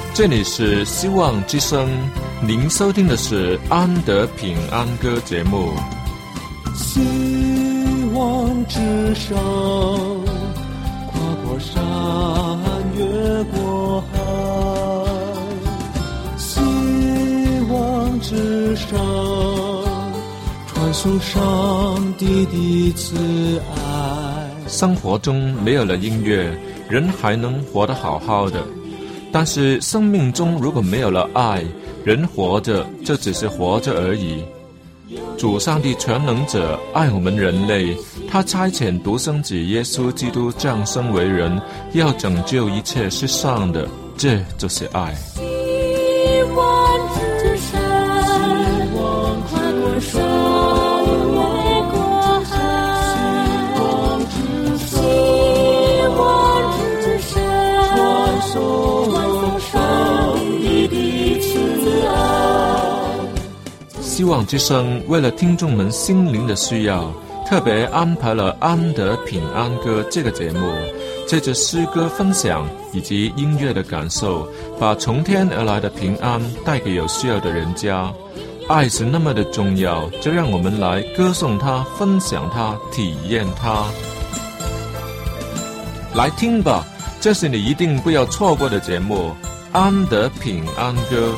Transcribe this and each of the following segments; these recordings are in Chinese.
这里是希望之声，您收听的是安德平安歌节目。 希望之声，跨过山，越过海。希望之声，传送上帝的慈爱。 生活中没有了音乐，人还能活得好好的。但是生命中如果没有了爱，人活着就只是活着而已。主上帝全能者爱我们人类，他差遣独生子耶稣基督降生为人，要拯救一切世上的，这就是爱。 希望之声，跨过山，越过海。希望之声，传送上帝的慈爱。 希望之声为了听众们心灵的需要，特别安排了安德平安歌这个节目，借着诗歌分享以及音乐的感受，把从天而来的平安带给有需要的人家。爱是那么的重要，就让我们来歌颂它，分享它，体验它。来听吧，这是你一定不要错过的节目，安德平安歌。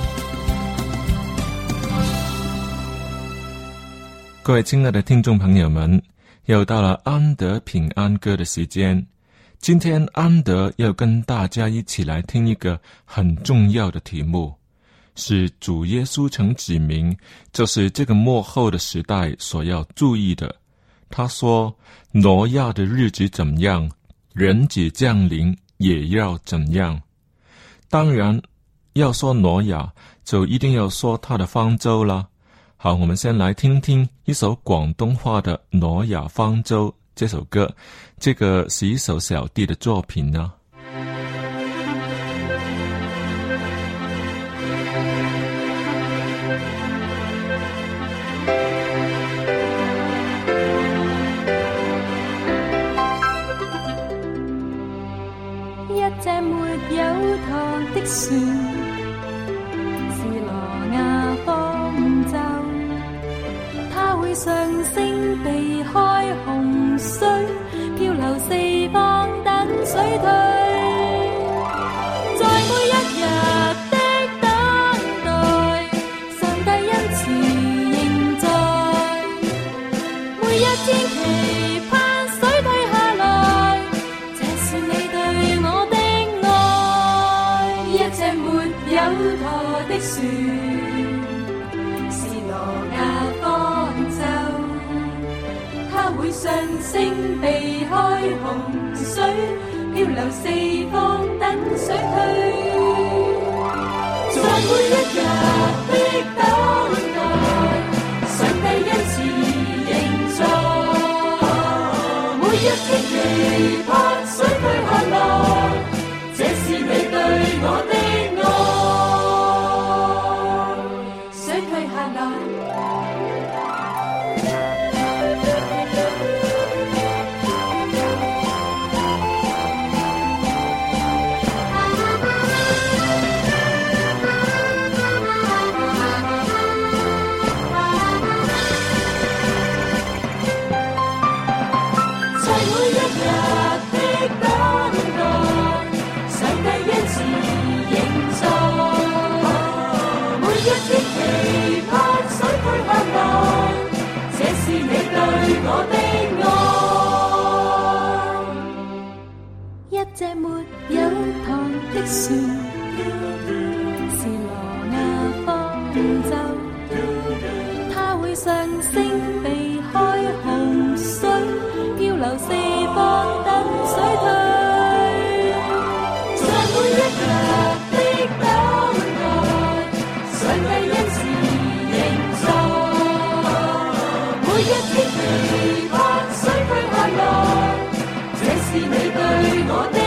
各位亲爱的听众朋友们，又到了安德平安歌的时间。今天安德要跟大家一起来听一个很重要的题目，是主耶稣曾指明，就是这个末后的时代所要注意的。他说，挪亚的日子怎样，人子降临也要怎样。当然要说挪亚，就一定要说他的方舟了。好，我们先来听听一首广东话的《挪亚方舟》这首歌，这个是一首小弟的作品呢。 一隻沒有舵的船，上升避開洪水，漂流四方等水退。在每一日的等待，上帝恩慈仍在。每一天期盼水退下來，這是你對我的愛。一隻沒有舵的船，是挪亞方舟，它會上升避開洪水，漂流四方等水退。在每一日的等待，上帝恩慈仍在。每一天期盼水退下來，這是你對我的這沒有舵的船，是挪亞方舟，它會上升避開洪水，漂流四方等水退。在每一日的等待，上帝恩慈仍在。每一天期盼水退下來，這是你對我的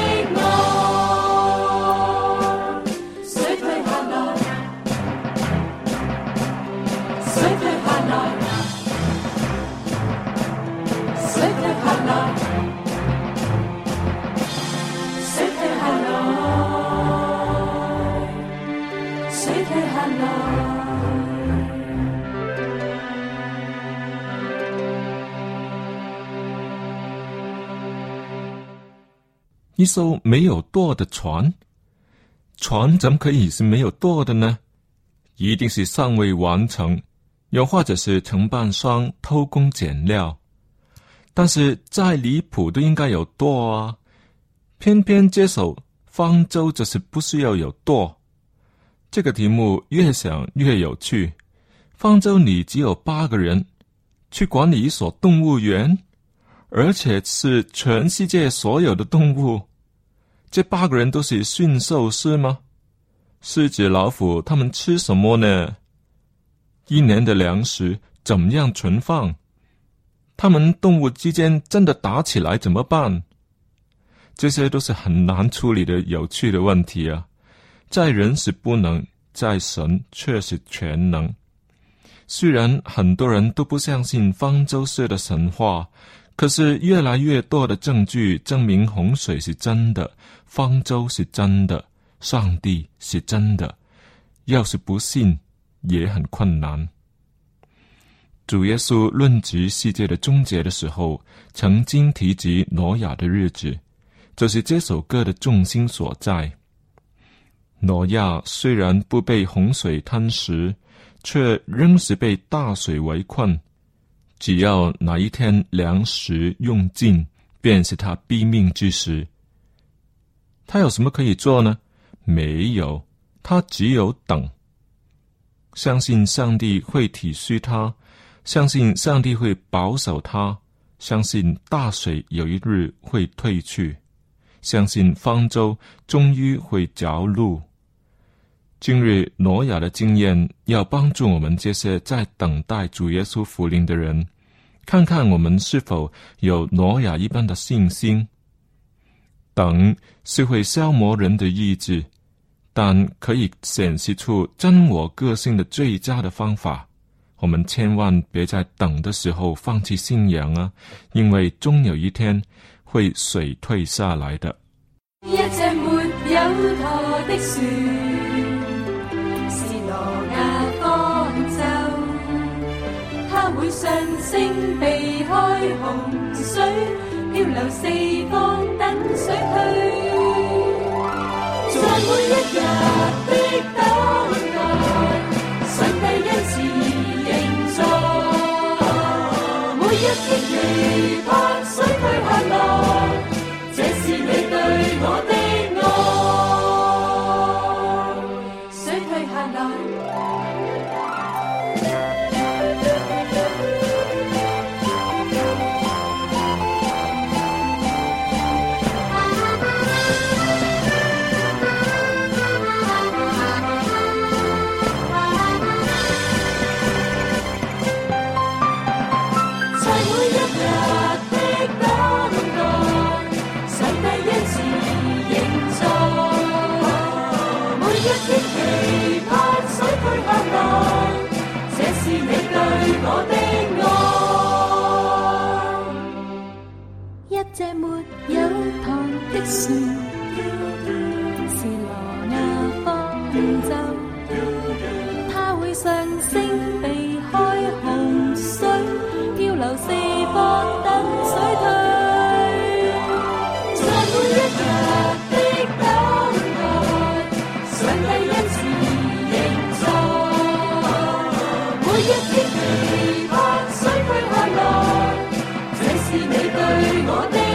一艘没有舵的船，船怎么可以是没有舵的呢？一定是尚未完成，又或者是承办商偷工减料。但是再离谱都应该有舵啊，偏偏接手方舟就是不需要有舵。这个题目越想越有趣，方舟里只有8个人，去管理一所动物园，而且是全世界所有的动物。这8个人都是驯兽师吗？狮子、老虎他们吃什么呢？一年的粮食怎么样存放？他们动物之间真的打起来怎么办？这些都是很难处理的有趣的问题啊。在人是不能，在神却是全能。虽然很多人都不相信方舟式的神话，可是越来越多的证据证明洪水是真的，方舟是真的，上帝是真的。要是不信，也很困难。主耶稣论及世界的终结的时候，曾经提及挪亚的日子，就是这首歌的重心所在。挪亚虽然不被洪水吞食，却仍是被大水围困。只要哪一天粮食用尽，便是他毙命之时。他有什么可以做呢？没有，他只有等。相信上帝会体恤他，相信上帝会保守他，相信大水有一日会退去，相信方舟终于会着陆。今日挪亚的经验要帮助我们这些在等待主耶稣复临的人，看看我们是否有挪亚一般的信心。等是会消磨人的意志，但可以显示出真我个性的最佳的方法。我们千万别在等的时候放弃信仰啊，因为终有一天会水退下来的。 一隻沒有舵的船，是挪亞方舟，它會上升避開洪水，漂流四方等水退。在每一日的等待，上帝恩慈仍在，每一天期盼水退下來，這是你對我的愛。水退下來，這沒有舵的船，是挪亞方舟，它會上升避開洪水，漂流四方等水退。在每一日的等待，上帝恩慈仍在，每一天期盼水退下來，這是你對我的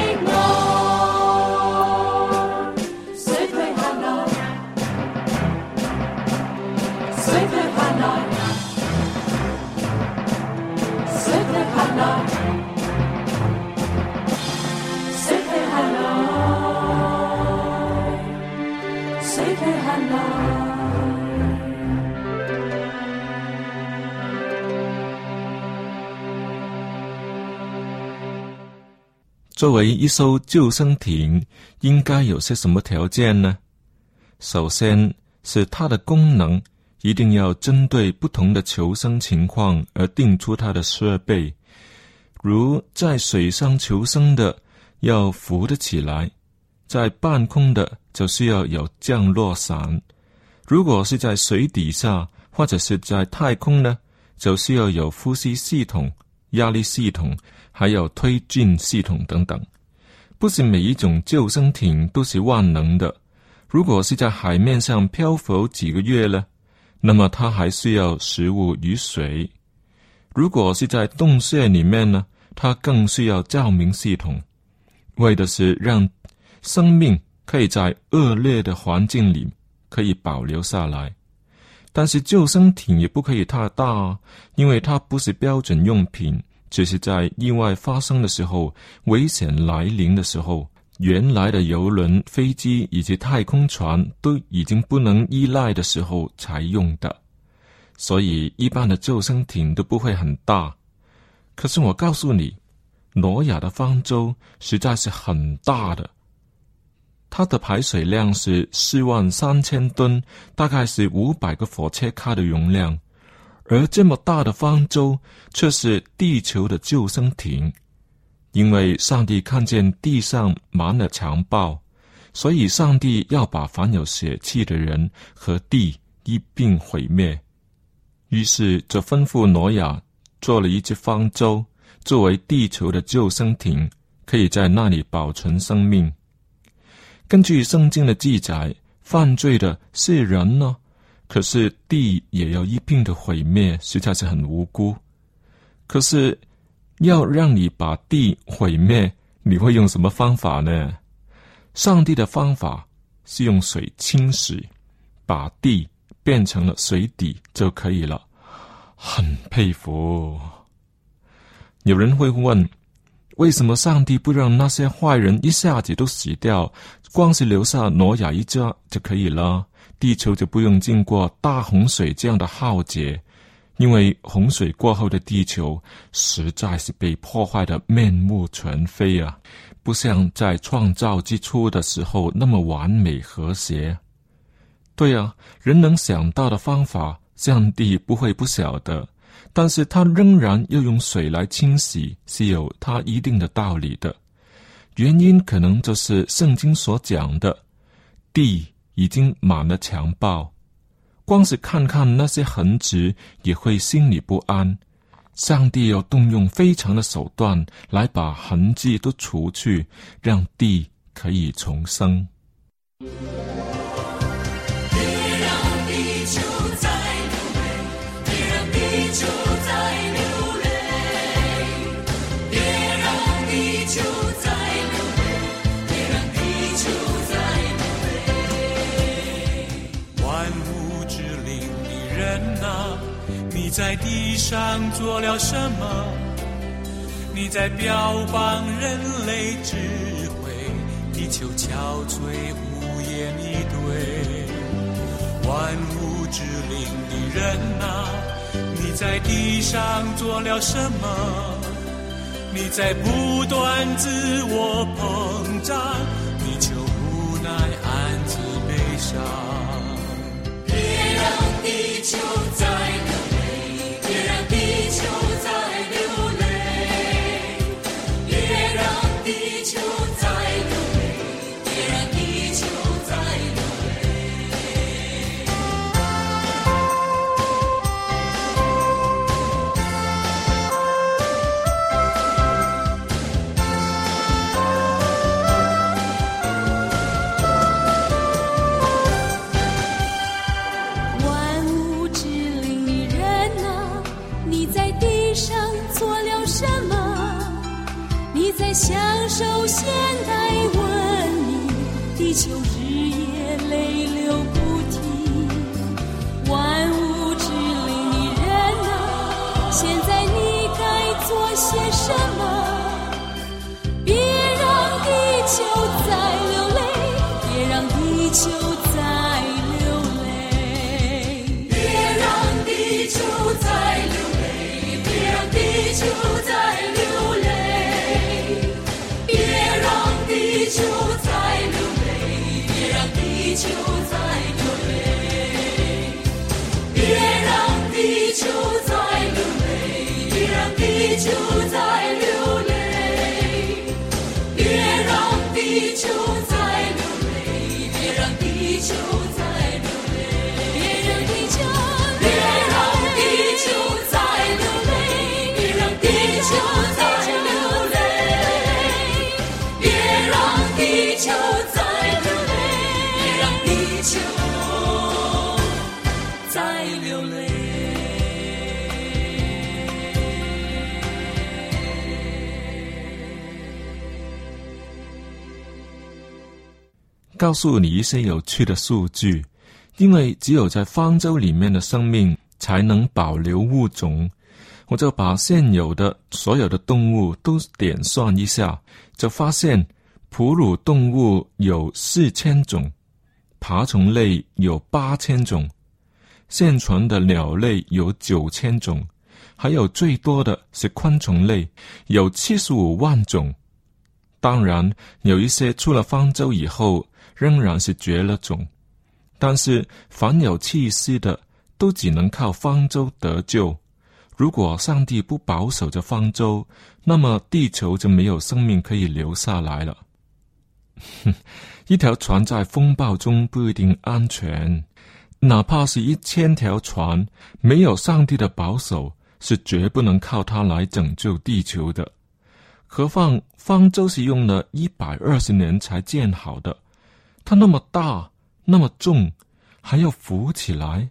作为一艘救生艇，应该有些什么条件呢？首先是它的功能一定要针对不同的求生情况而定出它的设备。如在水上求生的要浮得起来，在半空的就需要有降落伞。如果是在水底下或者是在太空呢，就需要有呼吸系统、压力系统，还有推进系统等等。 不是每一种救生艇都是万能的。如果是在海面上漂浮几个月了，那么它还需要食物与水。如果是在洞穴里面呢，它更需要照明系统，为的是让生命可以在恶劣的环境里可以保留下来。但是救生艇也不可以太大，因为它不是标准用品，只是在意外发生的时候，危险来临的时候，原来的邮轮、飞机以及太空船都已经不能依赖的时候才用的。所以一般的救生艇都不会很大。可是我告诉你，挪亚的方舟实在是很大的，它的排水量是43000吨，大概是500个火车卡的容量。而这么大的方舟却是地球的救生艇，因为上帝看见地上满了强暴，所以上帝要把凡有血气的人和地一并毁灭。于是就吩咐挪亚做了一只方舟，作为地球的救生艇，可以在那里保存生命。根据圣经的记载，犯罪的是人呢，可是地也要一并的毁灭，实在是很无辜。可是要让你把地毁灭，你会用什么方法呢？上帝的方法是用水清洗，把地变成了水底就可以了。很佩服。有人会问，为什么上帝不让那些坏人一下子都死掉，光是留下挪亚一家就可以了，地球就不用经过大洪水这样的浩劫？因为洪水过后的地球实在是被破坏的面目全非啊，不像在创造之初的时候那么完美和谐。对啊，人能想到的方法，上帝不会不晓得，但是他仍然要用水来清洗，是有他一定的道理的。原因可能就是圣经所讲的，地已经满了强暴，光是看看那些痕迹也会心里不安。上帝要动用非常的手段来把痕迹都除去，让地可以重生。 你在地上做了什么？你在标榜人类智慧，地球憔悴无言以对。万物之灵的人啊，你在地上做了什么？你在不断自我膨胀，地球无奈暗自悲伤。别让地球再流泪，别让地球再流泪，别让地球再流泪，别让地球再流享受现代文明，地球日夜泪流不停。万物之灵的人啊，现在你该做些什么？别让地球再流泪，别让地球再流泪，别让地球再流泪，别让地球再流泪，地球在流泪，别让地球在流泪，别让地球在流泪，别让地球在流泪，别让地告诉你一些有趣的数据，因为只有在方舟里面的生命才能保留物种。我就把现有的所有的动物都点算一下，就发现哺乳动物有4000种，爬虫类有8000种，现存的鸟类有9000种，还有最多的是昆虫类，有75万种。当然，有一些出了方舟以后仍然是绝了种，但是凡有气息的都只能靠方舟得救。如果上帝不保守着方舟，那么地球就没有生命可以留下来了。一条船在风暴中不一定安全，哪怕是1000条船，没有上帝的保守，是绝不能靠它来拯救地球的。何况方舟是用了120年才建好的，它那么大，那么重，还要浮起来。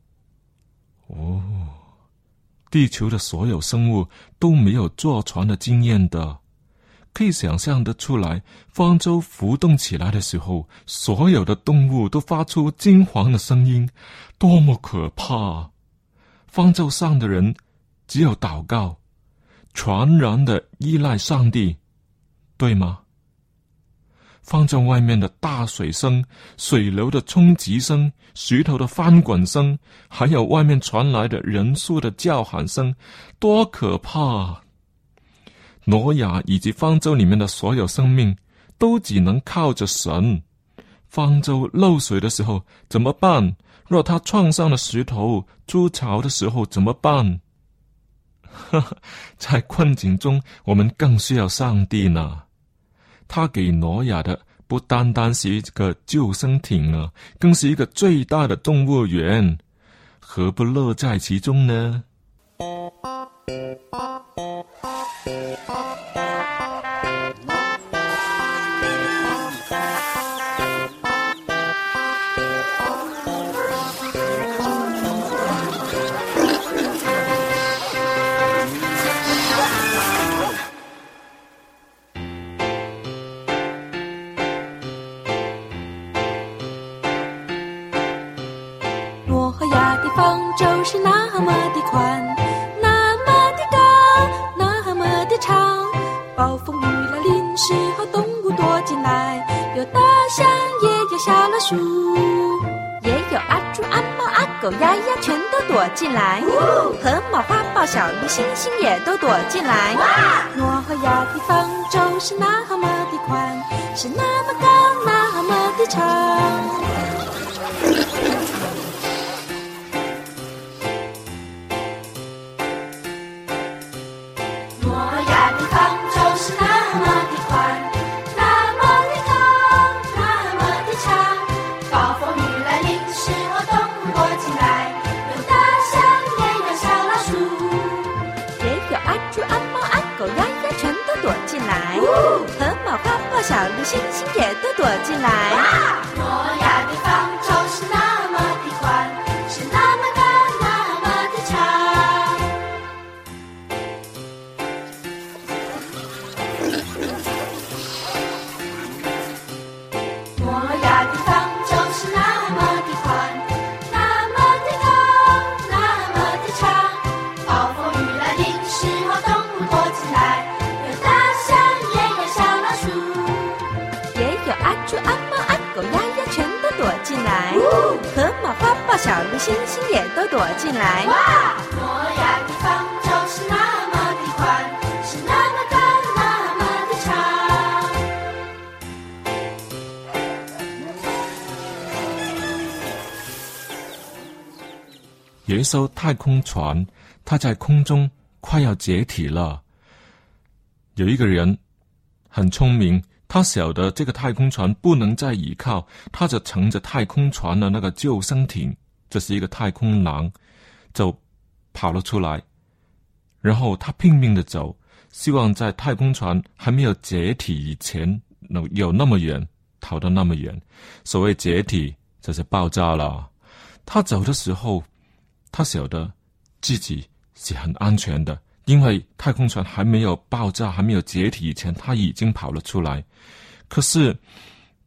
地球的所有生物都没有坐船的经验的，可以想象得出来，方舟浮动起来的时候，所有的动物都发出惊惶的声音，多么可怕！方舟上的人只有祷告，全然的依赖上帝，对吗？方舟外面的大水声、水流的冲击声、石头的翻滚声，还有外面传来的人数的叫喊声，多可怕！挪亚以及方舟里面的所有生命都只能靠着神。方舟漏水的时候怎么办？若他撞上了石头，筑巢的时候怎么办？在困境中，我们更需要上帝呢。他给挪亚的不单单是一个救生艇啊，更是一个最大的动物园，何不乐在其中呢？ 诺和亚的方舟是那么的宽，那么的高，那么的长。暴风雨来临时候，动物躲进来，有大象，也有小老鼠，也有阿猪、阿猫、阿狗、鸭鸭，全都躲进来。河马、花豹、小鱼、猩猩也都躲进来。诺和亚的方舟是那么的宽，是那么高，那么的长。小鱼、猩猩也都躲进来。诺亚的方舟是那么的宽，是那么高，那么的长。诺亚的方舟是那么的宽，那么的高，那么的长。暴风雨来临时候，动物躲进来，有大象，也有小老鼠。有阿猪、阿猫、阿狗、鸭鸭，全都躲进来。河马、花豹、小鱼、猩猩也都躲进来。诺亚的方舟是那么的宽，是那么高，那么的长。 有一艘太空船，它在空中快要解体了。有一个人很聪明，他晓得这个太空船不能再依靠，他就乘着太空船的那个救生艇，这是一个太空狼，就跑了出来。然后他拼命的走，希望在太空船还没有解体以前，有那么远，逃到那么远。所谓解体，就是爆炸了。他走的时候，他晓得自己是很安全的，因为太空船还没有爆炸，还没有解体以前，他已经跑了出来。可是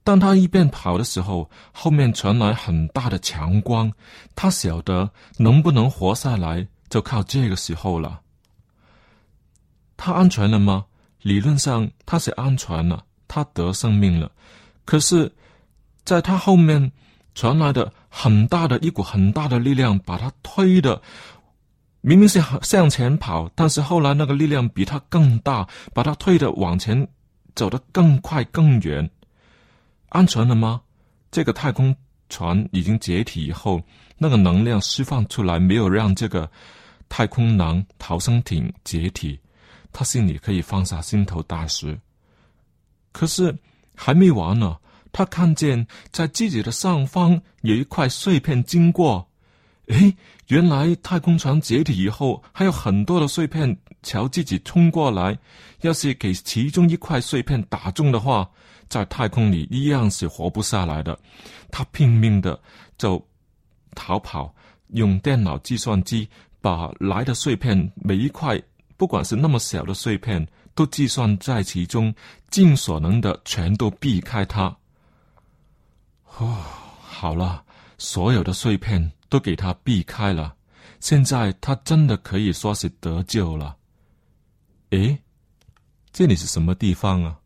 当他一边跑的时候，后面传来很大的强光，他晓得能不能活下来就靠这个时候了。他安全了吗？理论上他是安全了，他得生命了。可是在他后面传来的一股很大的力量，把他推的明明是向前跑，但是后来那个力量比他更大，把他推的往前走得更快更远。安全了吗？这个太空船已经解体以后，那个能量释放出来，没有让这个太空囊逃生艇解体，他心里可以放下心头大石。可是还没完呢，他看见在自己的上方有一块碎片经过。诶，原来太空船解体以后还有很多的碎片朝自己冲过来，要是给其中一块碎片打中的话，在太空里一样是活不下来的。他拼命的就逃跑，用电脑计算机把来的碎片每一块，不管是那么小的碎片，都计算在其中，尽所能的全都避开它。好了，所有的碎片都给他避开了，现在他真的可以说是得救了。诶，这里是什么地方啊？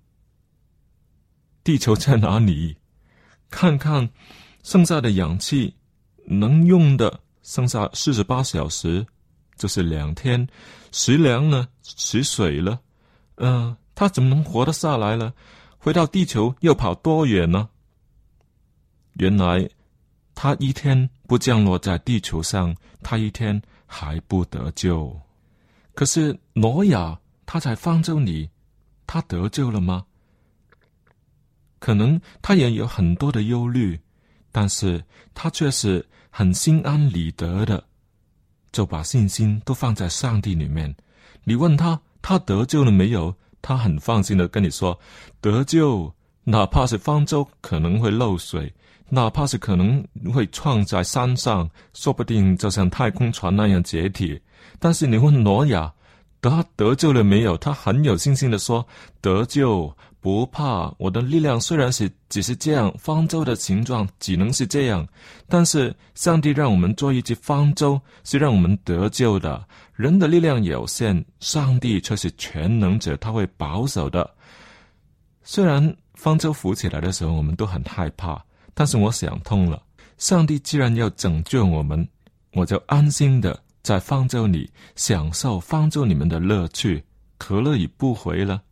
地球在哪里？看看剩下的氧气能用的剩下48小时，就是2天，食粮呢，食水了，他怎么能活得下来了？回到地球又跑多远呢？原来他一天不降落在地球上，他一天还不得救。可是挪亚他在方舟里，他得救了吗？可能他也有很多的忧虑，但是他却是很心安理得的，就把信心都放在上帝里面。你问他得救了没有，他很放心的跟你说得救，哪怕是方舟可能会漏水，哪怕是可能会撞在山上，说不定就像太空船那样解体。但是你问挪亚他得救了没有，他很有信心的说得救，不怕，我的力量虽然只是这样，方舟的形状只能是这样，但是上帝让我们做一只方舟，是让我们得救的。人的力量有限，上帝却是全能者，他会保守的。虽然方舟浮起来的时候我们都很害怕，但是我想通了，上帝既然要拯救我们，我就安心的在方舟里享受方舟里面的乐趣，何乐而不为了？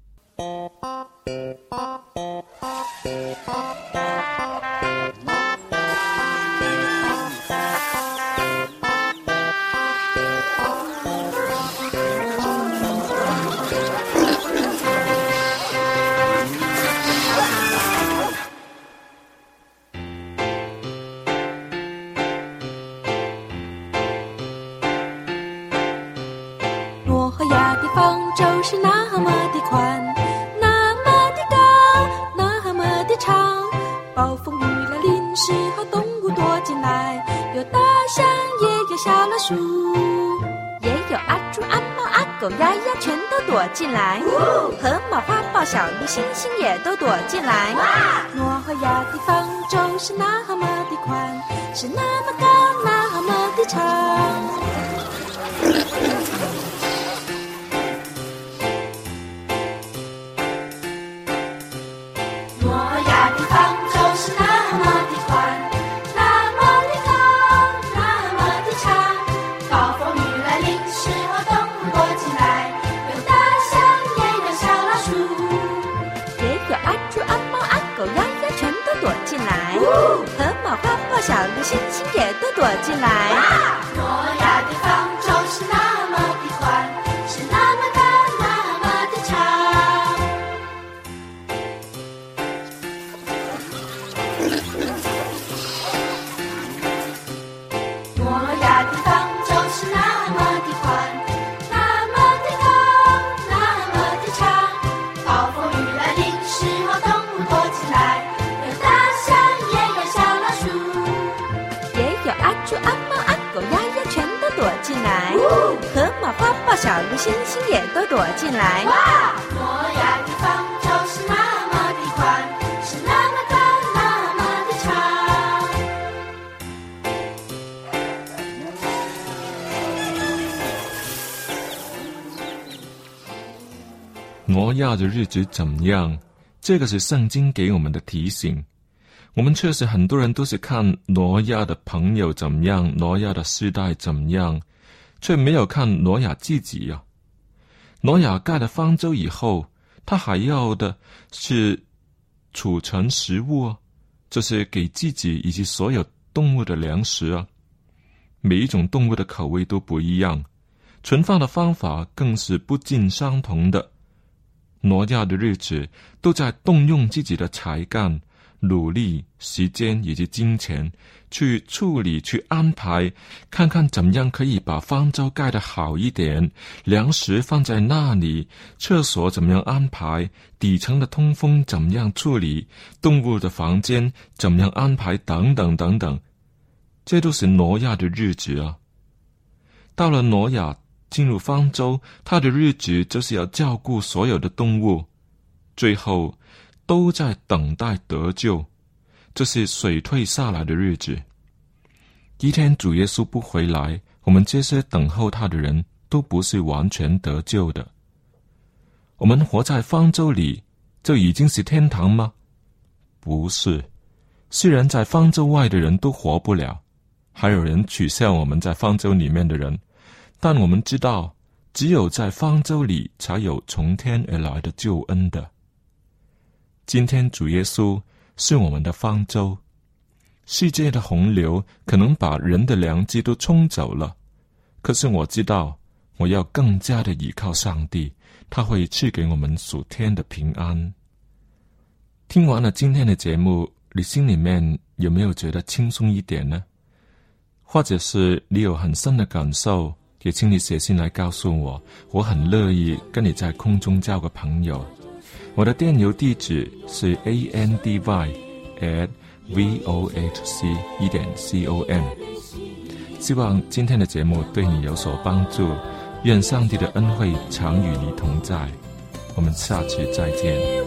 诺和亚的方舟是那么的宽，那么的高，那么的长。暴风雨来临时和动物躲进来，有大象也有小老鼠，也有阿猪阿猫阿狗鸭鸭全都躲进来，河马花豹小鹿猩猩也都躲进来。诺和亚的方舟是那么的宽，是那么高，那么的长。小鹿猩猩也都躲进来。诺亚的方舟是那么的宽，是那么高，那么的长。诺亚的方舟是那么的宽，那么的高，那么的长。暴风雨来临时候，动物躲进来，有大象也有小老鼠，有阿猪阿猫阿狗鸭鸭全都躲进来，河马花豹小鹿猩猩也都躲进来。诺亚的方舟是那么的宽，是那挪亚的日子怎样，这个是圣经给我们的提醒。我们确实很多人都是看挪亚的朋友怎么样，挪亚的世代怎么样，却没有看挪亚自己啊。挪亚盖了方舟以后，他还要的是储存食物啊，就是给自己以及所有动物的粮食啊。每一种动物的口味都不一样，存放的方法更是不尽相同的。挪亚的日子都在动用自己的才干、努力、时间以及金钱去处理、去安排，看看怎么样可以把方舟盖得好一点，粮食放在那里，厕所怎么样安排，底层的通风怎么样处理，动物的房间怎么样安排，等等等等。这都是挪亚的日子啊。到了挪亚进入方舟，他的日子就是要照顾所有的动物，最后都在等待得救，这是水退下来的日子。一天主耶稣不回来，我们这些等候他的人都不是完全得救的。我们活在方舟里就已经是天堂吗？不是，虽然在方舟外的人都活不了，还有人取笑我们在方舟里面的人，但我们知道只有在方舟里才有从天而来的救恩的。今天主耶稣是我们的方舟，世界的洪流可能把人的良机都冲走了，可是我知道我要更加的依靠上帝，他会赐给我们属天的平安。听完了今天的节目，你心里面有没有觉得轻松一点呢？或者是你有很深的感受，也请你写信来告诉我，我很乐意跟你在空中交个朋友。我的电邮地址是 andy@vohc.com。 希望今天的节目对你有所帮助，愿上帝的恩惠常与你同在。我们下次再见。